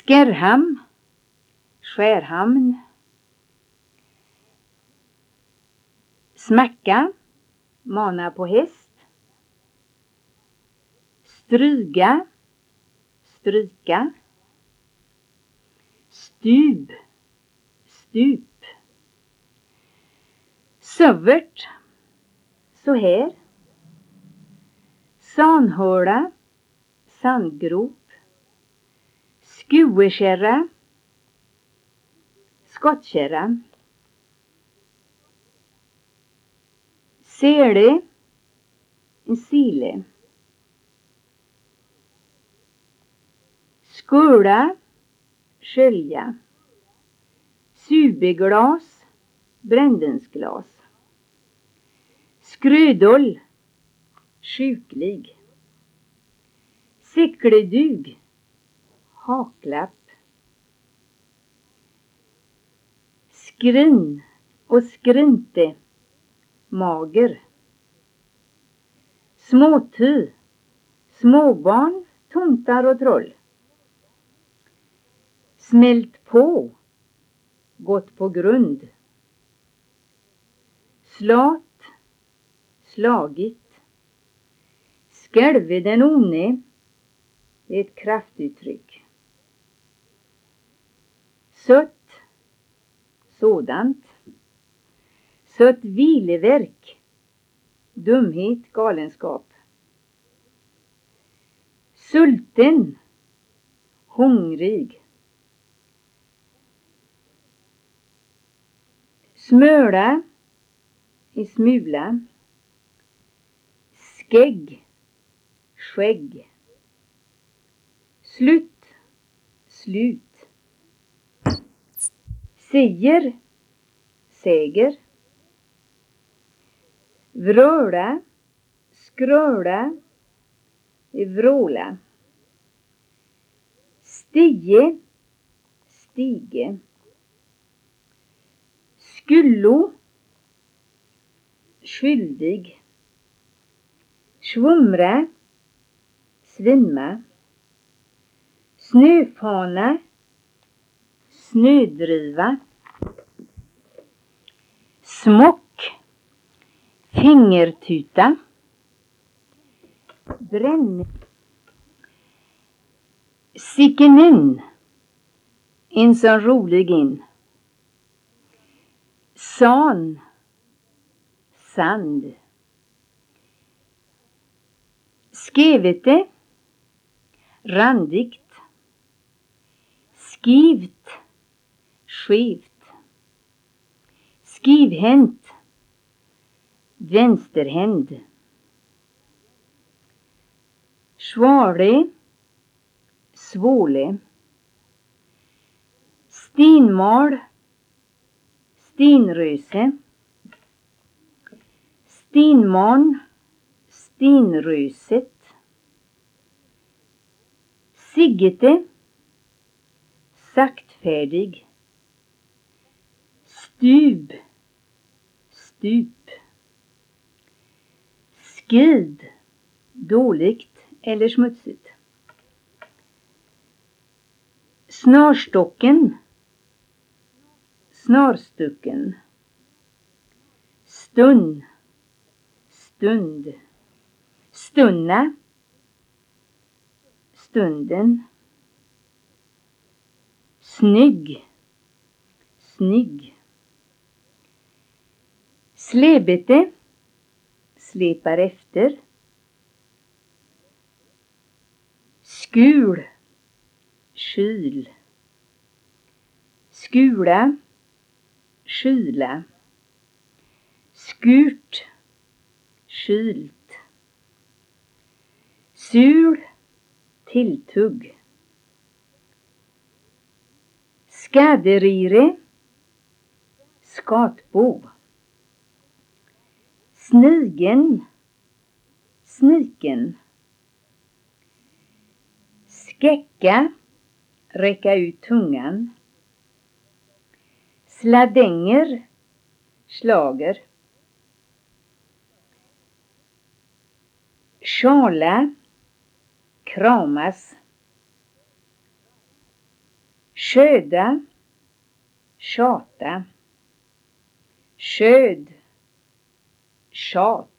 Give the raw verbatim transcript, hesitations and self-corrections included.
Skärhamn, Skärhamn. Smacka, mana på häst. Stryga, stryka. Stub, stup. Sövert, så här. Sanhåla, sandgrop. Skuekärra, skottkärra. Sele, en sile. Skåla, skölja. Subeglas, brändinsglas. Skrödoll, sjuklig. Säckledug, haklapp. Skrin och skrinte, mager. Småty, småbarn, tomtar och troll. Smält på, gått på grund. Slat, slagit. Skälve den one, det är ett kraftuttryck. Sött, sådant. Sött vileverk, dumhet, galenskap. Sulten, hungrig. Smöla, i smula. Skägg, skägg. Slut, slut. Säger, säger. Vröla, skröla, vråla. Stige, stige. Skullo, skyldig. Svumra, svimma. Snöfana, snödriva. Smock, fingertuta. Bränn. Sicken in, en så rolig in. San, sand. Skevete, randigt. Skivt, skivt. Skivhänt, vänsterhänd. Svare, svåle. Stinmal, stinröse. Stinman, stinröset. Siggete, saktfärdig. Stub, stup. Skid, dåligt eller smutsigt. Snarstocken, snarstucken. Stund, stund. Stunna, stunden. Snygg, snygg. Slebete, släpar efter. Skul, kyl. Skula, kyla. Skurt, kylt. Sul, tilltugg. Skaderire, skatbo. Snigen, sniken. Skäcka, räcka ut tungan. Sladänger, slager. Sjala, kramas. Sköda, tjata. Sköd, tjat.